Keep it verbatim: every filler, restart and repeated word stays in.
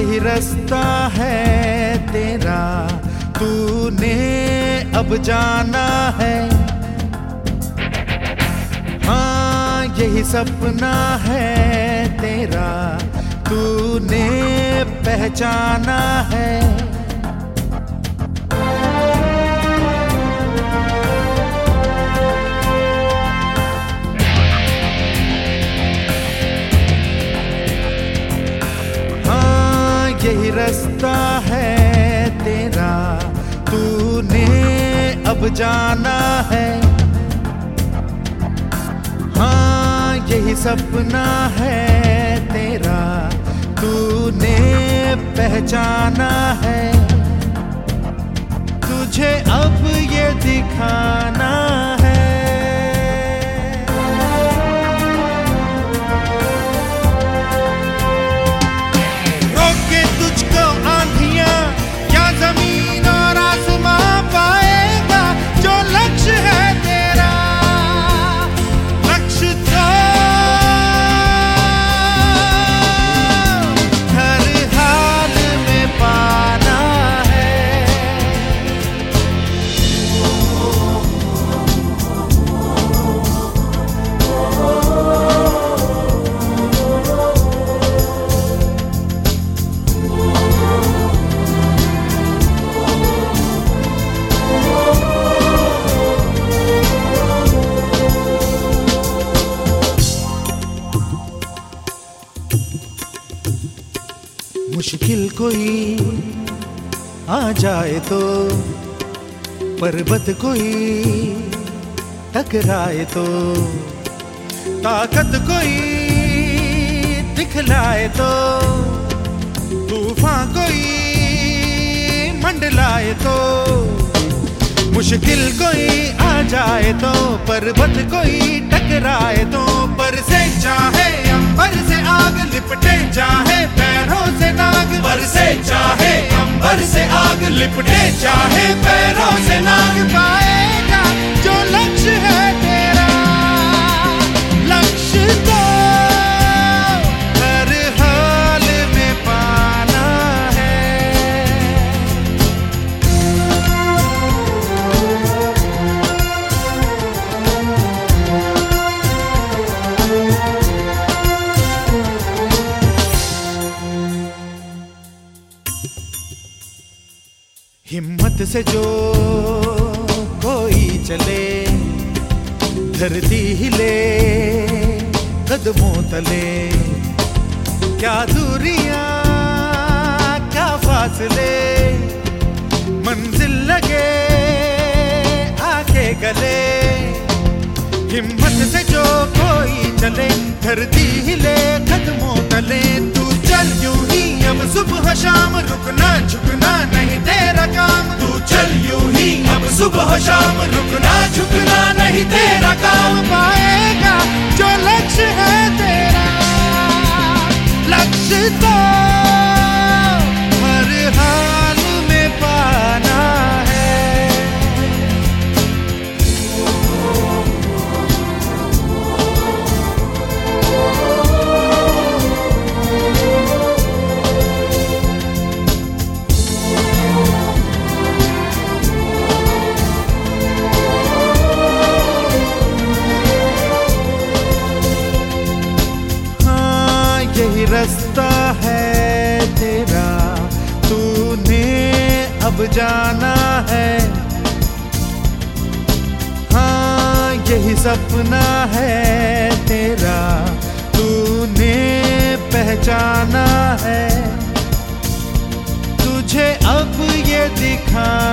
यही रास्ता है तेरा, तूने अब जाना है। हाँ यही सपना है तेरा, तूने पहचाना है। यही रास्ता है तेरा, तूने अब जाना है। हाँ यही सपना है तेरा, तूने पहचाना है। तुझे अब ये दिखाना है। जमीन और आसमां पाएगा जो लक्ष्य है तेरा, लक्ष्य तो हर हाल में पाना है। मुश्किल कोई आ जाए तो, पर्वत कोई टकराए तो, ताकत कोई दिखलाए तो, तूफान कोई मंडलाए तो। मुश्किल कोई आ जाए तो, पर्वत कोई टकराए तो, पर से चाहे अंबर से आग लिपटे चाहे पैरों से नाग, पर से चाहे अंबर से आग लिपटे चाहे पैरों से नाग, पाएगा जो लक्ष्य है तेरा, लक्ष्य तो हर हाल में पाना है। हिम्मत से जो कोई चले, धरती हिले कदमों तले। क्या दूरियां क्या फासले, मंजिल लगे आके गले। हिम्मत से जो कोई चले, धरती हिले कदमों तले। तू चल यूं ही अब सुबह शाम, रुकना झुकना नहीं तेरा काम। तू चल यूं ही अब सुबह शाम, रुकना झुकना नहीं तेरा काम। पाएगा जो लक्ष्य है तेरा, लक्ष्य तो हर हाल में पाना है। यही रास्ता है तेरा, तूने अब जाना है। हाँ यही सपना है तेरा, तूने पहचाना है। तुझे अब ये दिखा